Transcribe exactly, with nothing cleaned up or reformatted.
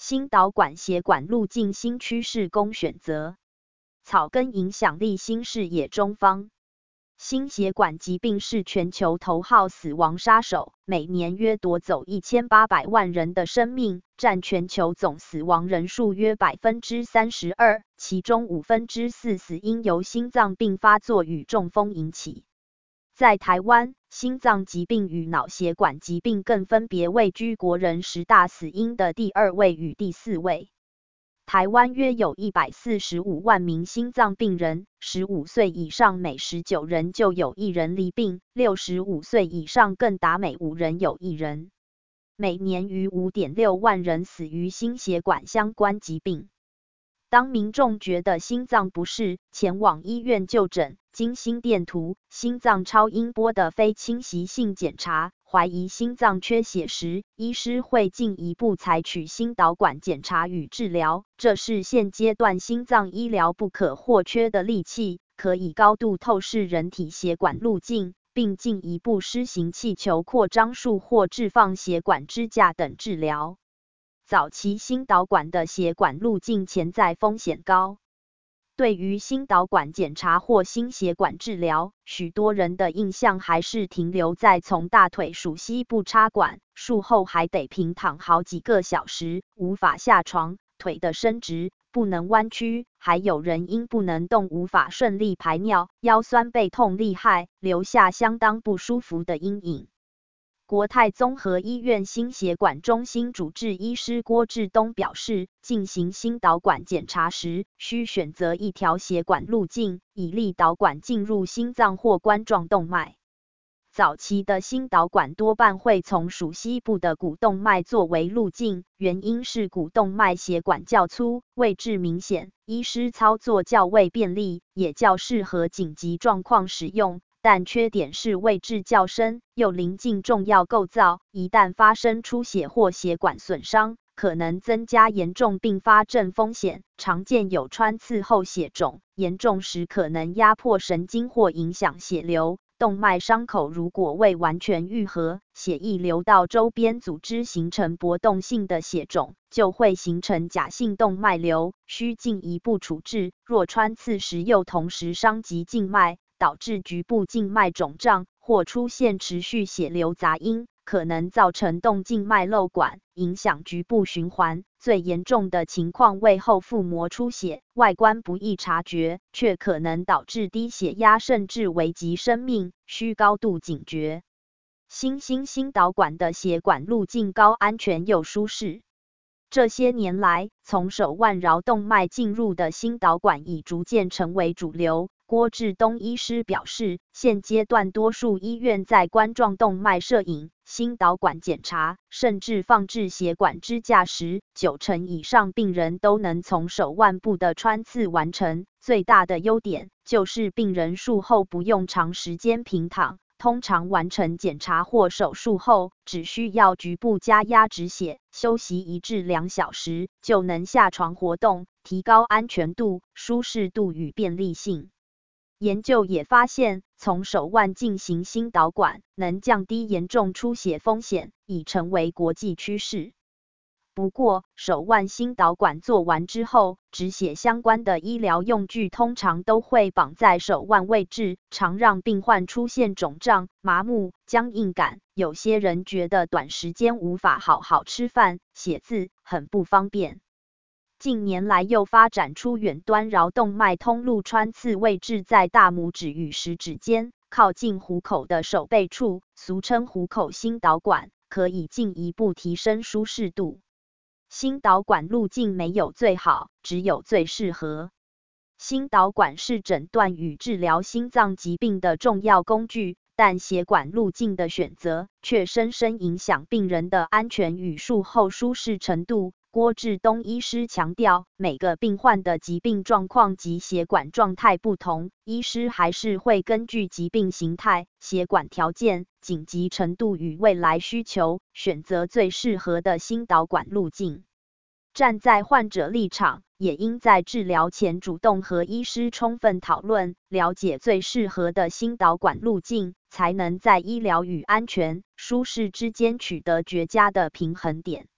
心导管血管路径新趋势供选择。草根影响力新视野中方。心血管疾病是全球头号死亡杀手，每年约夺走一千八百万人的生命，占全球总死亡人数约 百分之三十二， 其中五分之四死因由心脏病发作与中风引起。在台湾，心脏疾病与脑血管疾病更分别位居国人十大死因的第二位与第四位。台湾约有一百四十五万名心脏病人，十五岁以上每十九人就有一人罹病，六十五岁以上更达每五人有一人。每年逾 五点六万人死于心血管相关疾病。当民众觉得心脏不适，前往医院就诊，经心电图、心脏超音波的非侵袭性检查，怀疑心脏缺血时，医师会进一步采取心导管检查与治疗，这是现阶段心脏医疗不可或缺的利器，可以高度透视人体血管路径，并进一步施行气球扩张术或置放血管支架等治疗。早期心导管的血管路径潜在风险高。对于心导管检查或心血管治疗，许多人的印象还是停留在从大腿属膝部插管，术后还得平躺好几个小时，无法下床，腿的伸直，不能弯曲，还有人因不能动无法顺利排尿，腰酸背痛厉害，留下相当不舒服的阴影。国泰综合医院心血管中心主治医师郭志东表示，进行心导管检查时，需选择一条血管路径，以利导管进入心脏或冠状动脉。早期的心导管多半会从属膝部的股动脉作为路径，原因是股动脉血管较粗，位置明显，医师操作较为便利，也较适合紧急状况使用。但缺点是位置较深，又临近重要构造，一旦发生出血或血管损伤，可能增加严重并发症风险。常见有穿刺后血肿，严重时可能压迫神经或影响血流。动脉伤口如果未完全愈合，血液流到周边组织形成搏动性的血肿，就会形成假性动脉瘤，需进一步处置。若穿刺时又同时伤及静脉，导致局部静脉肿胀或出现持续血流杂音，可能造成动静脉漏管，影响局部循环。最严重的情况为后腹膜出血，外观不易察觉，却可能导致低血压甚至危及生命，需高度警觉。新兴心导管的血管路径高安全又舒适。这些年来，从手腕桡动脉进入的心导管已逐渐成为主流。郭志东医师表示，现阶段多数医院在冠状动脉摄影、心导管检查，甚至放置血管支架时，九成以上病人都能从手腕部的穿刺完成。最大的优点就是病人术后不用长时间平躺，通常完成检查或手术后，只需要局部加压止血，休息一至两小时，就能下床活动，提高安全度、舒适度与便利性。研究也发现，从手腕进行心导管能降低严重出血风险，已成为国际趋势。不过，手腕心导管做完之后，止血相关的医疗用具通常都会绑在手腕位置，常让病患出现肿胀、麻木、僵硬感。有些人觉得短时间无法好好吃饭、写字，很不方便。近年来又发展出远端桡动脉通路穿刺，位置在大拇指与食指间，靠近虎口的手背处，俗称虎口心导管，可以进一步提升舒适度。心导管路径没有最好，只有最适合。心导管是诊断与治疗心脏疾病的重要工具，但血管路径的选择却深深影响病人的安全与术后舒适程度。郭志东医师强调，每个病患的疾病状况及血管状态不同，医师还是会根据疾病形态、血管条件、紧急程度与未来需求，选择最适合的心导管路径。站在患者立场，也应在治疗前主动和医师充分讨论，了解最适合的心导管路径，才能在医疗与安全、舒适之间取得绝佳的平衡点。